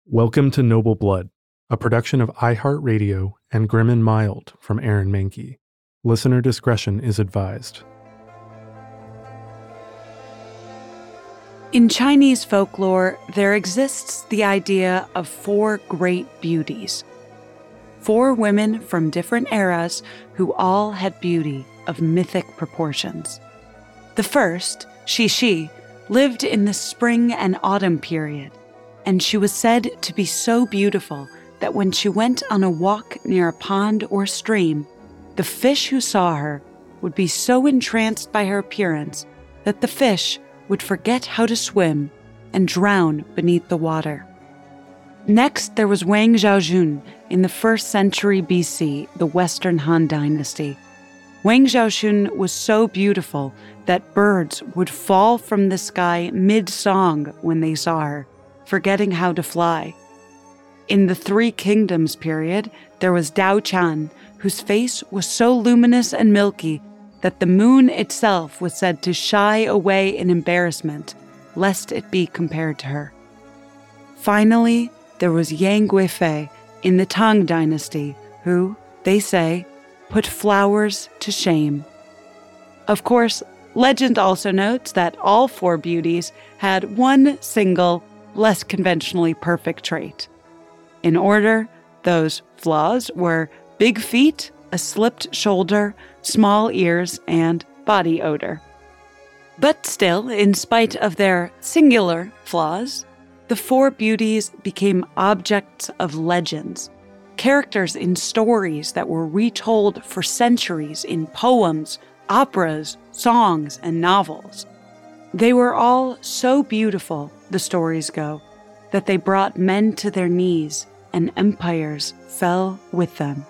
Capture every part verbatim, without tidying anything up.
Welcome to Noble Blood, a production of iHeartRadio and Grim and Mild from Aaron Mahnke. Listener discretion is advised. In Chinese folklore, there exists the idea of four great beauties. Four women from different eras who all had beauty of mythic proportions. The first, Xixi, lived in the spring and autumn period, and she was said to be so beautiful that when she went on a walk near a pond or stream, the fish who saw her would be so entranced by her appearance that the fish would forget how to swim and drown beneath the water. Next, there was Wang Zhaojun in the first century B C, the Western Han Dynasty. Wang Zhaojun was so beautiful that birds would fall from the sky mid-song when they saw her, forgetting how to fly. In the Three Kingdoms period, there was Dao Chan, whose face was so luminous and milky that the moon itself was said to shy away in embarrassment, lest it be compared to her. Finally, there was Yang Guifei in the Tang Dynasty, who, they say, put flowers to shame. Of course, legend also notes that all four beauties had one single, less conventionally perfect trait. In order, those flaws were big feet, a slipped shoulder, small ears, and body odor. But still, in spite of their singular flaws, the four beauties became objects of legends, characters in stories that were retold for centuries in poems, operas, songs, and novels. They were all so beautiful, the stories go, that they brought men to their knees and empires fell with them.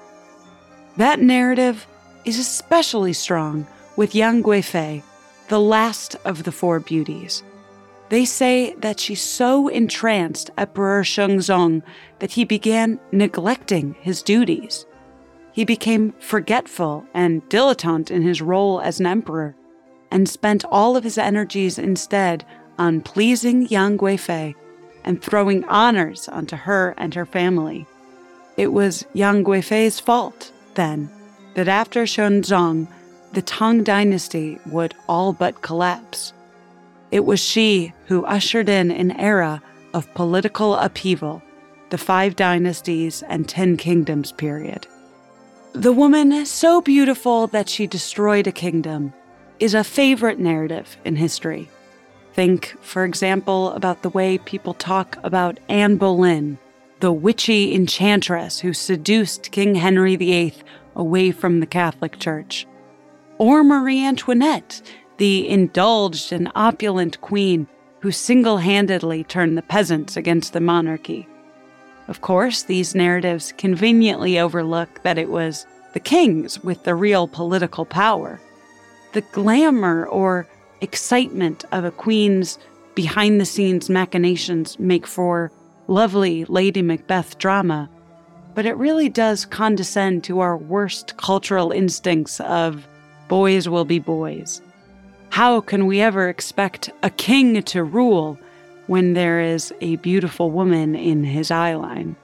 That narrative is especially strong with Yang Guifei, the last of the four beauties. They say that she so entranced Emperor Shenzong that he began neglecting his duties. He became forgetful and dilettante in his role as an emperor, and spent all of his energies instead on pleasing Yang Guifei and throwing honors onto her and her family. It was Yang Guifei's fault, then, that after Shenzong, the Tang Dynasty would all but collapse. It was she who ushered in an era of political upheaval, the Five Dynasties and Ten Kingdoms period. The woman so beautiful that she destroyed a kingdom is a favorite narrative in history. Think, for example, about the way people talk about Anne Boleyn, the witchy enchantress who seduced King Henry the Eighth away from the Catholic Church. Or Marie Antoinette, the indulged and opulent queen who single-handedly turned the peasants against the monarchy. Of course, these narratives conveniently overlook that it was the kings with the real political power. The glamour or excitement of a queen's behind-the-scenes machinations make for lovely Lady Macbeth drama, but it really does condescend to our worst cultural instincts of boys will be boys. How can we ever expect a king to rule when there is a beautiful woman in his eyeline?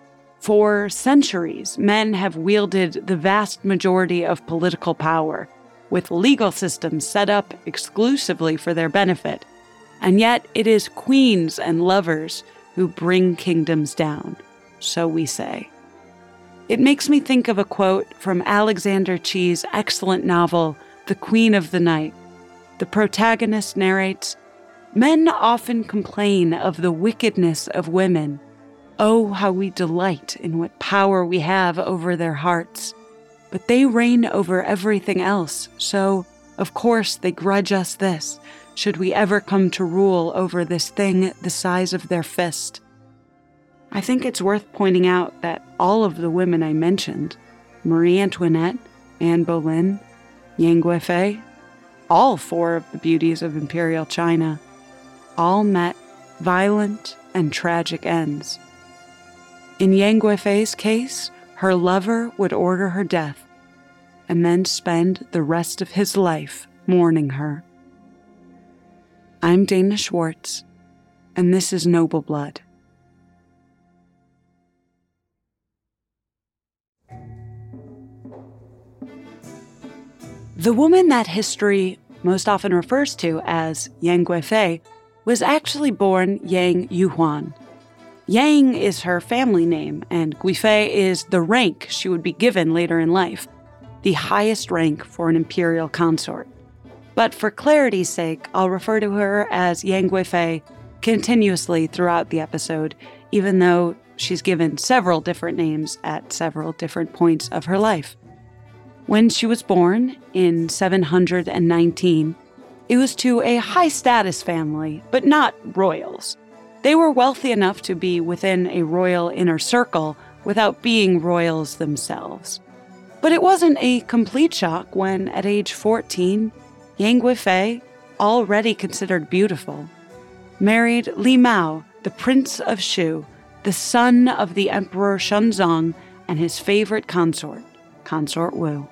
For centuries, men have wielded the vast majority of political power, with legal systems set up exclusively for their benefit, and yet it is queens and lovers who bring kingdoms down, so we say. It makes me think of a quote from Alexander Chee's excellent novel, The Queen of the Night. The protagonist narrates, "Men often complain of the wickedness of women. Oh, how we delight in what power we have over their hearts. But they reign over everything else, so, of course, they grudge us this, should we ever come to rule over this thing the size of their fist." I think it's worth pointing out that all of the women I mentioned, Marie Antoinette, Anne Boleyn, Yang Guifei, all four of the beauties of imperial China, all met violent and tragic ends. In Yang Guifei's case, her lover would order her death, and then spend the rest of his life mourning her. I'm Dana Schwartz, and this is Noble Blood. The woman that history most often refers to as Yang Guifei was actually born Yang Yuhuan. Yang is her family name, and Guifei is the rank she would be given later in life, the highest rank for an imperial consort. But for clarity's sake, I'll refer to her as Yang Guifei continuously throughout the episode, even though she's given several different names at several different points of her life. When she was born in seven hundred nineteen, it was to a high-status family, but not royals. They were wealthy enough to be within a royal inner circle without being royals themselves. But it wasn't a complete shock when, at age fourteen, Yang Guifei, already considered beautiful, married Li Mao, the Prince of Shu, the son of the Emperor Shenzong and his favorite consort, Consort Wu.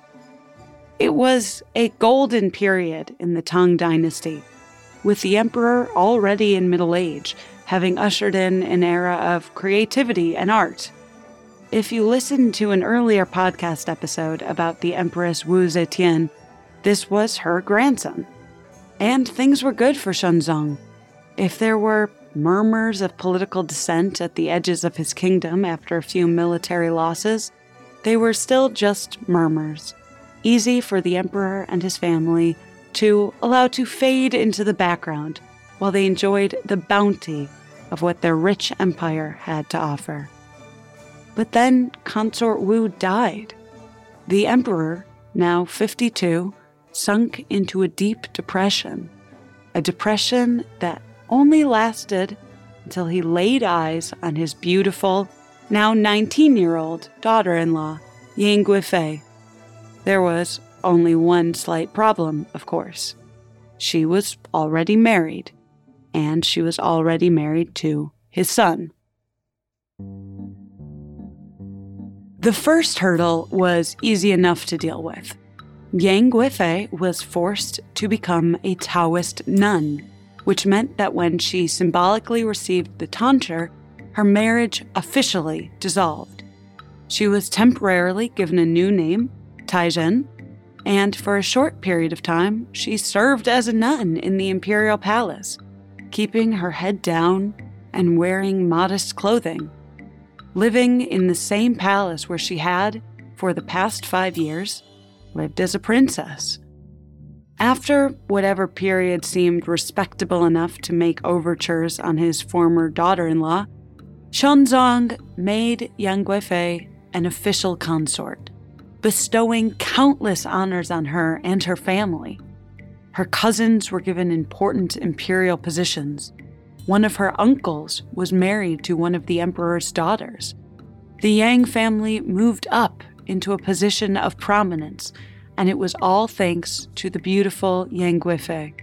It was a golden period in the Tang Dynasty, with the emperor already in middle age, having ushered in an era of creativity and art. If you listened to an earlier podcast episode about the Empress Wu Zetian, this was her grandson. And things were good for Shenzong. If there were murmurs of political dissent at the edges of his kingdom after a few military losses, they were still just murmurs, easy for the emperor and his family to allow to fade into the background while they enjoyed the bounty of what their rich empire had to offer. But then Consort Wu died. The emperor, now fifty-two, sunk into a deep depression, a depression that only lasted until he laid eyes on his beautiful, now nineteen-year-old daughter-in-law, Yang Guifei. There was only one slight problem, of course. She was already married, and she was already married to his son. The first hurdle was easy enough to deal with. Yang Guifei was forced to become a Taoist nun, which meant that when she symbolically received the tonsure, her marriage officially dissolved. She was temporarily given a new name, Taizhen, and for a short period of time, she served as a nun in the imperial palace, keeping her head down and wearing modest clothing, living in the same palace where she had, for the past five years, lived as a princess. After whatever period seemed respectable enough to make overtures on his former daughter-in-law, Shenzong made Yang Guifei an official consort, bestowing countless honors on her and her family. Her cousins were given important imperial positions. One of her uncles was married to one of the emperor's daughters. The Yang family moved up into a position of prominence, and it was all thanks to the beautiful Yang Guifei.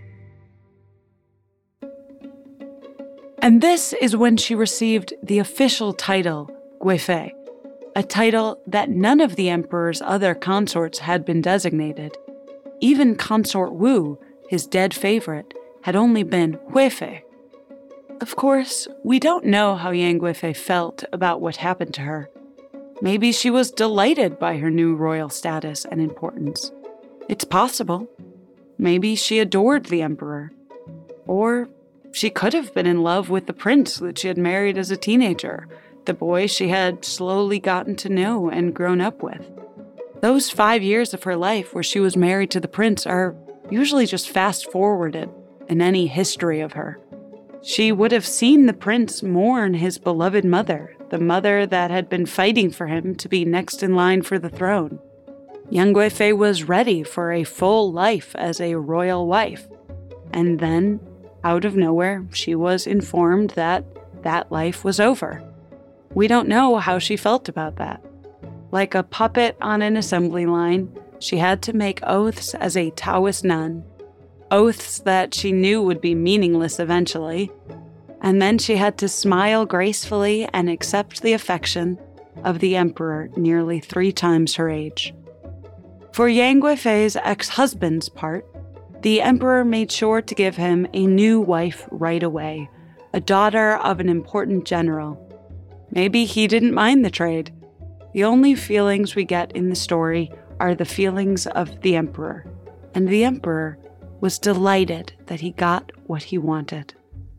And this is when she received the official title, Guifei, a title that none of the emperor's other consorts had been designated. Even Consort Wu, his dead favorite, had only been Huifei. Of course, we don't know how Yang Guifei felt about what happened to her. Maybe she was delighted by her new royal status and importance. It's possible. Maybe she adored the emperor. Or she could have been in love with the prince that she had married as a teenager, the boy she had slowly gotten to know and grown up with. Those five years of her life where she was married to the prince are usually just fast-forwarded in any history of her. She would have seen the prince mourn his beloved mother, the mother that had been fighting for him to be next in line for the throne. Yang Guifei was ready for a full life as a royal wife. And then, out of nowhere, she was informed that that life was over. We don't know how she felt about that. Like a puppet on an assembly line, she had to make oaths as a Taoist nun, oaths that she knew would be meaningless eventually, and then she had to smile gracefully and accept the affection of the emperor nearly three times her age. For Yang Guifei's ex-husband's part, the emperor made sure to give him a new wife right away, a daughter of an important general. Maybe he didn't mind the trade. The only feelings we get in the story are the feelings of the emperor. and the emperor was delighted that he got what he wanted.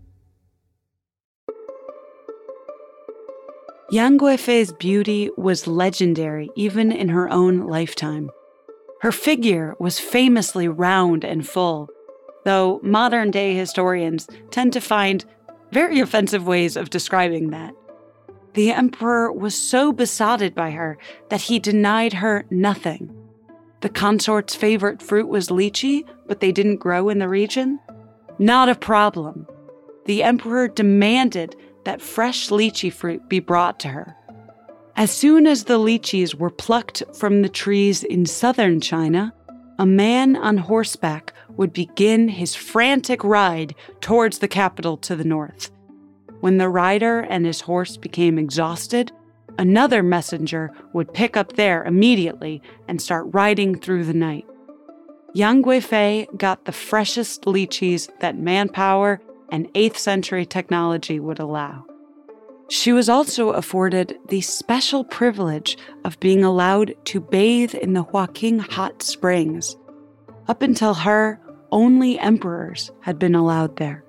Yang Guifei's beauty was legendary even in her own lifetime. Her figure was famously round and full, though modern-day historians tend to find very offensive ways of describing that. The emperor was so besotted by her that he denied her nothing. The consort's favorite fruit was lychee, but they didn't grow in the region? Not a problem. The emperor demanded that fresh lychee fruit be brought to her. As soon as the lychees were plucked from the trees in southern China, a man on horseback would begin his frantic ride towards the capital to the north. When the rider and his horse became exhausted, another messenger would pick up there immediately and start riding through the night. Yang Guifei got the freshest lychees that manpower and eighth century technology would allow. She was also afforded the special privilege of being allowed to bathe in the Huaqing hot springs. Up until her, only emperors had been allowed there.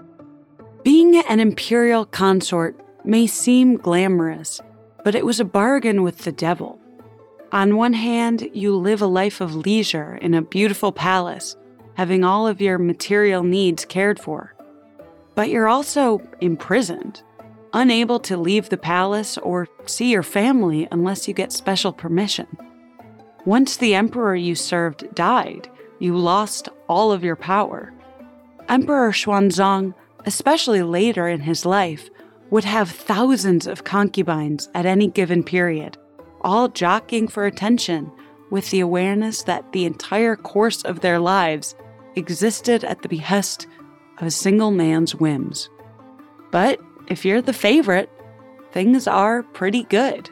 Being an imperial consort may seem glamorous, but it was a bargain with the devil. On one hand, you live a life of leisure in a beautiful palace, having all of your material needs cared for. But you're also imprisoned, unable to leave the palace or see your family unless you get special permission. Once the emperor you served died, you lost all of your power. Emperor Xuanzang, especially later in his life, would have thousands of concubines at any given period, all jockeying for attention with the awareness that the entire course of their lives existed at the behest of a single man's whims. But if you're the favorite, things are pretty good.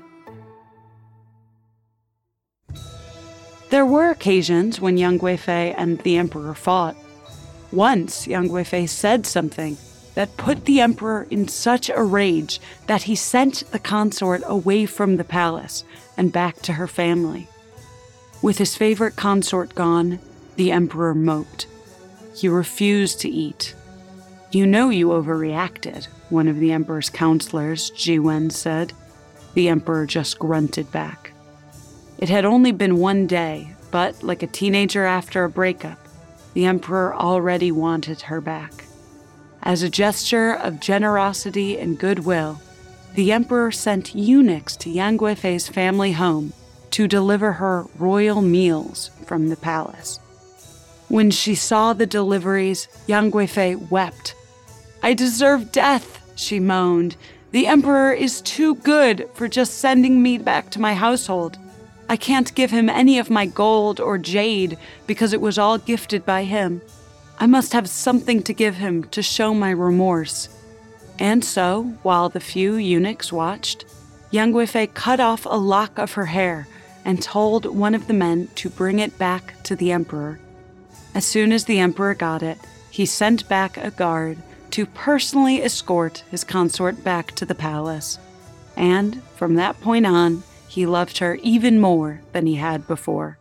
There were occasions when Yang Guifei and the emperor fought. Once, Yang Guifei said something that put the emperor in such a rage that he sent the consort away from the palace and back to her family. With his favorite consort gone, the emperor moped. He refused to eat. "You know you overreacted," one of the emperor's counselors, Ji Wen, said. The emperor just grunted back. It had only been one day, but like a teenager after a breakup, the emperor already wanted her back. As a gesture of generosity and goodwill, the emperor sent eunuchs to Yang Guifei's family home to deliver her royal meals from the palace. When she saw the deliveries, Yang Guifei wept. "I deserve death," she moaned. "The emperor is too good for just sending me back to my household. I can't give him any of my gold or jade because it was all gifted by him. I must have something to give him to show my remorse." And so, while the few eunuchs watched, Yang Guifei cut off a lock of her hair and told one of the men to bring it back to the emperor. As soon as the emperor got it, he sent back a guard to personally escort his consort back to the palace. And from that point on, he loved her even more than he had before.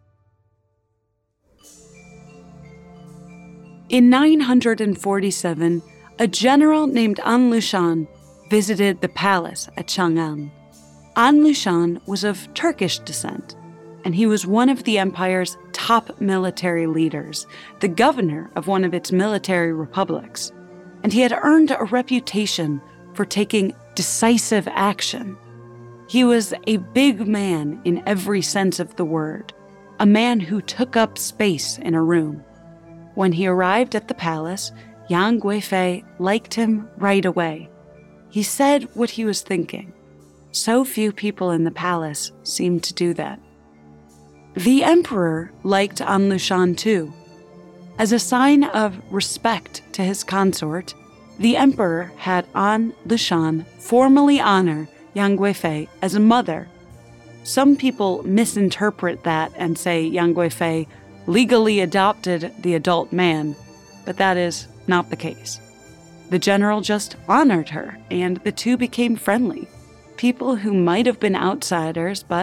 In nine hundred forty-seven, a general named An Lushan visited the palace at Chang'an. An Lushan was of Turkish descent, and he was one of the empire's top military leaders, the governor of one of its military republics, and he had earned a reputation for taking decisive action. He was a big man in every sense of the word, a man who took up space in a room. When he arrived at the palace, Yang Guifei liked him right away. He said what he was thinking. So few people in the palace seemed to do that. The emperor liked An Lushan too. As a sign of respect to his consort, the emperor had An Lushan formally honor Yang Guifei as a mother. Some people misinterpret that and say Yang Guifei legally adopted the adult man, but that is not the case. The general just honored her, and the two became friendly. People who might have been outsiders, but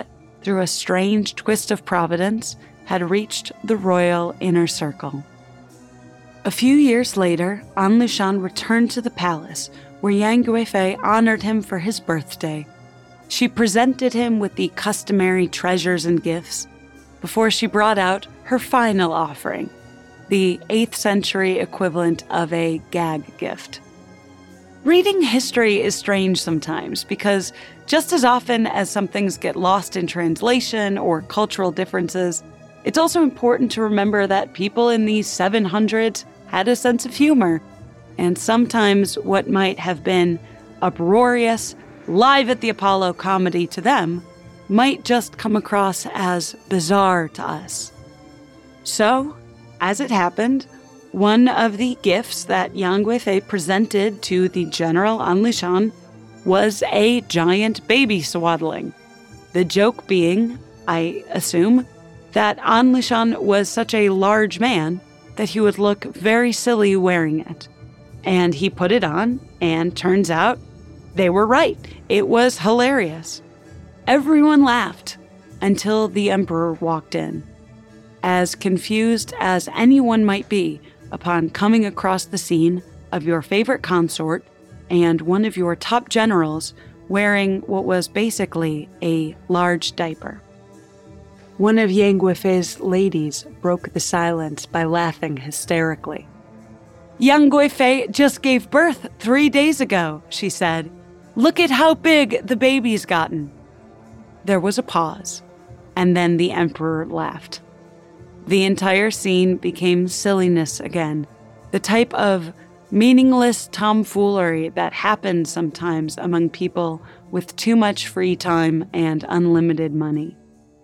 through a strange twist of providence, had reached the royal inner circle. A few years later, An Lushan returned to the palace, where Yang Guifei honored him for his birthday. She presented him with the customary treasures and gifts before she brought out her final offering, the eighth century equivalent of a gag gift. Reading history is strange sometimes because just as often as some things get lost in translation or cultural differences, it's also important to remember that people in the seven hundreds had a sense of humor, and sometimes what might have been uproarious, live at the Apollo comedy to them might just come across as bizarre to us. So, as it happened, one of the gifts that Yang Guifei presented to the General An Lushan was a giant baby swaddling. The joke being, I assume, that An Lushan was such a large man that he would look very silly wearing it. And he put it on, and turns out they were right. It was hilarious. Everyone laughed until the emperor walked in. As confused as anyone might be upon coming across the scene of your favorite consort and one of your top generals wearing what was basically a large diaper. One of Yang Guifei's ladies broke the silence by laughing hysterically. "Yang Guifei just gave birth three days ago," she said. "Look at how big the baby's gotten." There was a pause, and then the emperor laughed. The entire scene became silliness again, the type of meaningless tomfoolery that happens sometimes among people with too much free time and unlimited money.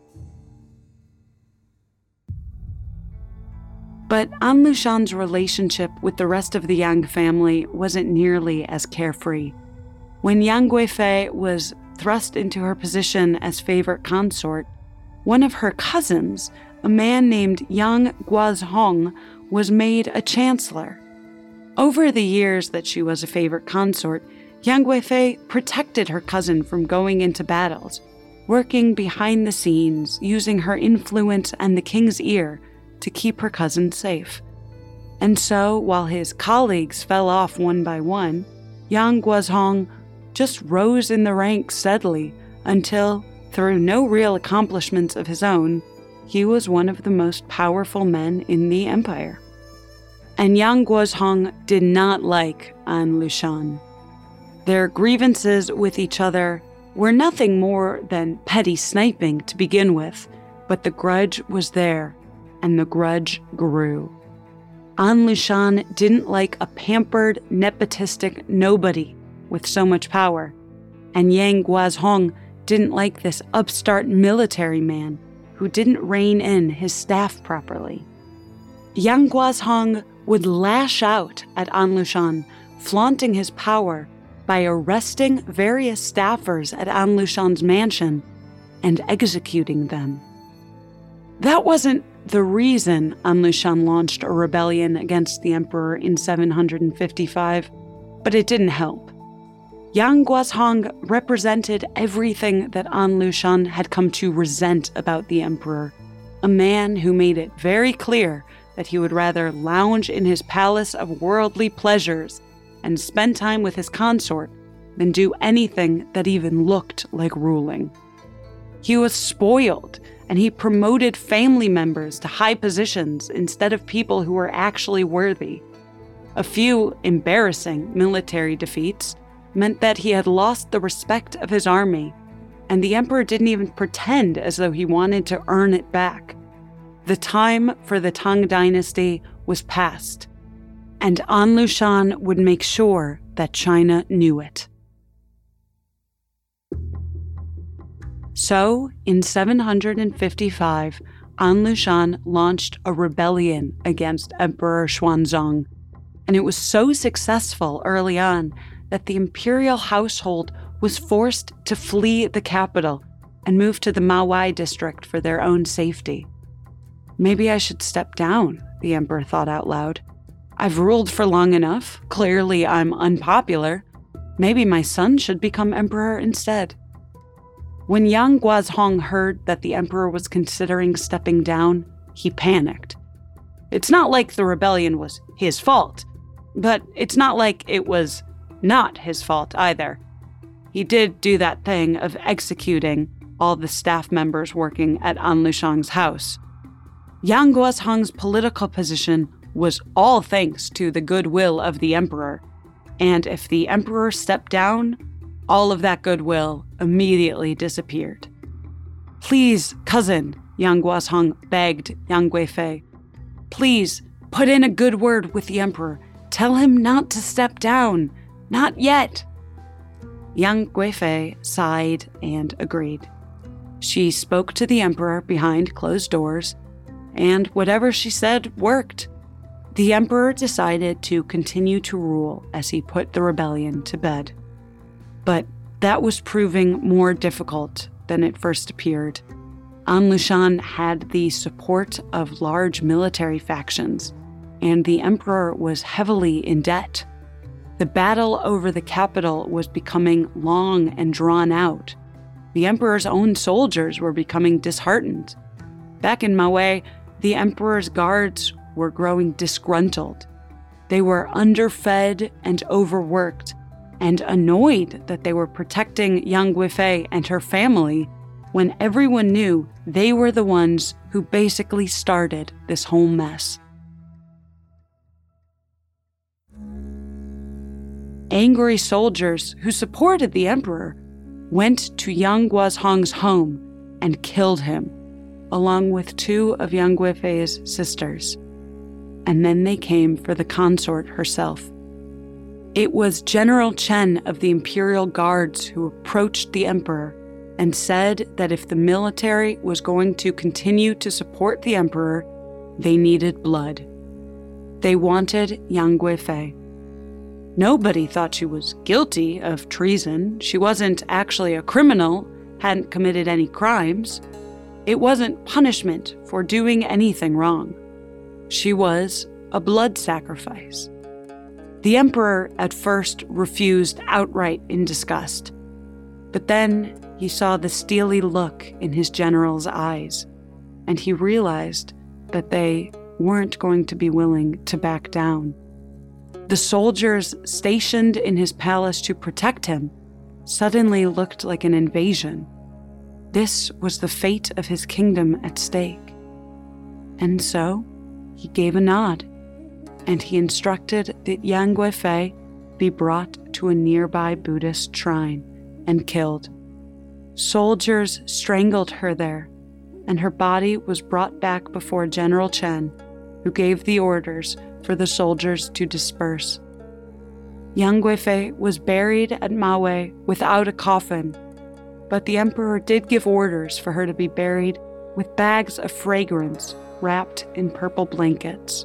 But An Lushan's relationship with the rest of the Yang family wasn't nearly as carefree. When Yang Guifei was thrust into her position as favorite consort, one of her cousins, a man named Yang Guozhong, was made a chancellor. Over the years that she was a favorite consort, Yang Guifei protected her cousin from going into battles, working behind the scenes, using her influence and the king's ear to keep her cousin safe. And so, while his colleagues fell off one by one, Yang Guozhong just rose in the ranks steadily until, through no real accomplishments of his own, he was one of the most powerful men in the empire. And Yang Guozhong did not like An Lushan. Their grievances with each other were nothing more than petty sniping to begin with, but the grudge was there, and the grudge grew. An Lushan didn't like a pampered, nepotistic nobody with so much power, and Yang Guozhong didn't like this upstart military man who didn't rein in his staff properly. Yang Guozhong would lash out at An Lushan, flaunting his power by arresting various staffers at An Lushan's mansion and executing them. That wasn't the reason An Lushan launched a rebellion against the emperor in seven hundred fifty-five, but it didn't help. Yang Guozhong represented everything that An Lushan had come to resent about the emperor, a man who made it very clear that he would rather lounge in his palace of worldly pleasures and spend time with his consort than do anything that even looked like ruling. He was spoiled, and he promoted family members to high positions instead of people who were actually worthy. A few embarrassing military defeats meant that he had lost the respect of his army, and the emperor didn't even pretend as though he wanted to earn it back. The time for the Tang dynasty was past, and An Lushan would make sure that China knew it. So, in seven hundred fifty-five, An Lushan launched a rebellion against Emperor Xuanzong, and it was so successful early on that the imperial household was forced to flee the capital and move to the Mawai district for their own safety. Maybe I should step down, the emperor thought out loud. I've ruled for long enough. Clearly I'm unpopular. Maybe my son should become emperor instead. When Yang Guozhong heard that the emperor was considering stepping down, he panicked. It's not like the rebellion was his fault, but it's not like it was not his fault either. He did do that thing of executing all the staff members working at An Lushang's house. Yang Guozhong's political position was all thanks to the goodwill of the emperor, and if the emperor stepped down, all of that goodwill immediately disappeared. Please, cousin, Yang Guozhong begged Yang Guifei. Please, put in a good word with the emperor. Tell him not to step down. Not yet. Yang Guifei sighed and agreed. She spoke to the emperor behind closed doors, and whatever she said worked. The emperor decided to continue to rule as he put the rebellion to bed. But that was proving more difficult than it first appeared. An Lushan had the support of large military factions, and the emperor was heavily in debt. The battle over the capital was becoming long and drawn out. The emperor's own soldiers were becoming disheartened. Back in Maui, the emperor's guards were growing disgruntled. They were underfed and overworked, and annoyed that they were protecting Yang Guifei and her family when everyone knew they were the ones who basically started this whole mess. Angry soldiers who supported the emperor went to Yang Guozhong's home and killed him, along with two of Yang Guifei's sisters. And then they came for the consort herself. It was General Chen of the Imperial Guards who approached the emperor and said that if the military was going to continue to support the emperor, they needed blood. They wanted Yang Guifei. Nobody thought she was guilty of treason. She wasn't actually a criminal, hadn't committed any crimes. It wasn't punishment for doing anything wrong. She was a blood sacrifice. The emperor at first refused outright in disgust, but then he saw the steely look in his general's eyes, and he realized that they weren't going to be willing to back down. The soldiers stationed in his palace to protect him suddenly looked like an invasion. This was the fate of his kingdom at stake. And so, he gave a nod, and he instructed that Yang Guifei be brought to a nearby Buddhist shrine and killed. Soldiers strangled her there, and her body was brought back before General Chen, who gave the orders for the soldiers to disperse. Yang Guifei was buried at Maui without a coffin, but the emperor did give orders for her to be buried with bags of fragrance wrapped in purple blankets.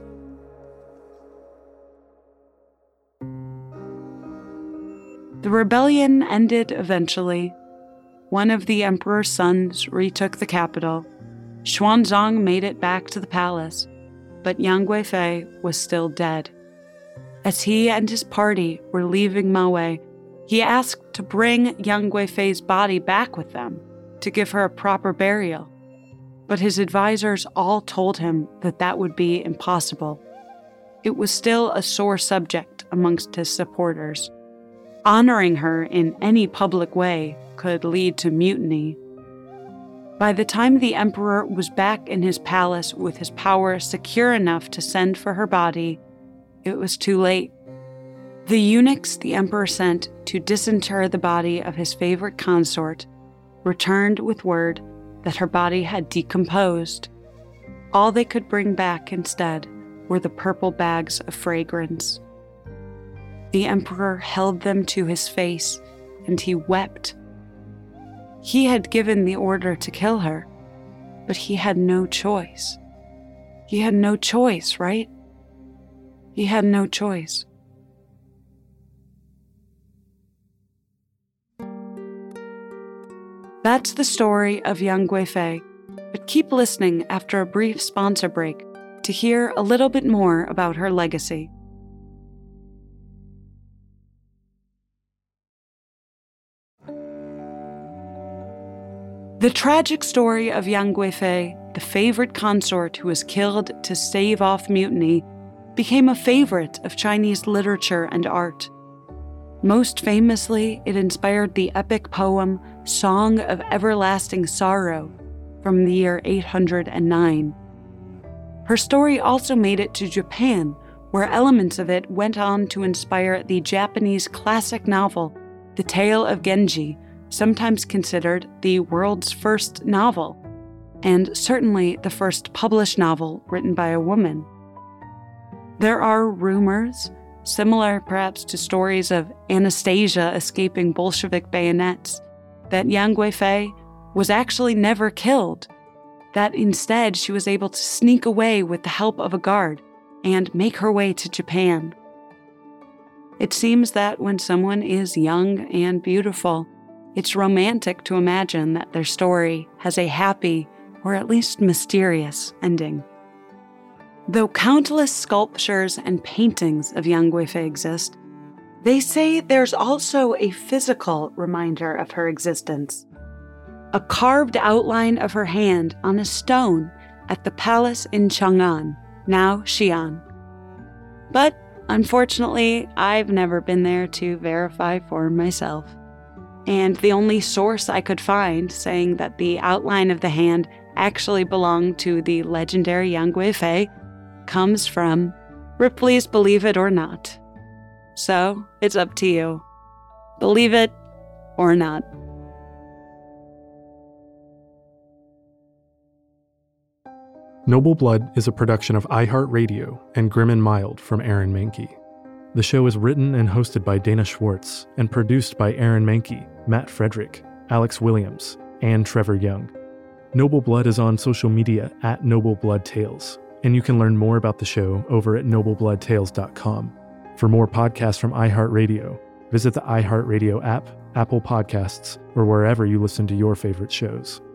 The rebellion ended eventually. One of the emperor's sons retook the capital. Xuanzang made it back to the palace, but Yang Guifei was still dead. As he and his party were leaving Maui, he asked to bring Yang Guifei's body back with them to give her a proper burial. But his advisors all told him that that would be impossible. It was still a sore subject amongst his supporters. Honoring her in any public way could lead to mutiny. By the time the emperor was back in his palace with his power secure enough to send for her body, it was too late. The eunuchs the emperor sent to disinter the body of his favorite consort returned with word that her body had decomposed. All they could bring back instead were the purple bags of fragrance. The emperor held them to his face, and he wept. He had given the order to kill her, but he had no choice. He had no choice, right? He had no choice. That's the story of Yang Guifei, but keep listening after a brief sponsor break to hear a little bit more about her legacy. The tragic story of Yang Guifei, the favorite consort who was killed to stave off mutiny, became a favorite of Chinese literature and art. Most famously, it inspired the epic poem Song of Everlasting Sorrow from the year eight hundred nine. Her story also made it to Japan, where elements of it went on to inspire the Japanese classic novel, The Tale of Genji, sometimes considered the world's first novel, and certainly the first published novel written by a woman. There are rumors, similar perhaps to stories of Anastasia escaping Bolshevik bayonets, that Yang Guifei was actually never killed, that instead she was able to sneak away with the help of a guard and make her way to Japan. It seems that when someone is young and beautiful, it's romantic to imagine that their story has a happy, or at least mysterious, ending. Though countless sculptures and paintings of Yang Guifei exist, they say there's also a physical reminder of her existence. A carved outline of her hand on a stone at the palace in Chang'an, now Xi'an. But unfortunately, I've never been there to verify for myself. And the only source I could find saying that the outline of the hand actually belonged to the legendary Yang Guifei comes from Ripley's Believe It or Not. So, it's up to you. Believe it or not. Noble Blood is a production of iHeartRadio and Grim and Mild from Aaron Mahnke. The show is written and hosted by Dana Schwartz and produced by Aaron Mahnke, Matt Frederick, Alex Williams, and Trevor Young. Noble Blood is on social media at Noble Blood Tales, and you can learn more about the show over at noble blood tales dot com. For more podcasts from iHeartRadio, visit the iHeartRadio app, Apple Podcasts, or wherever you listen to your favorite shows.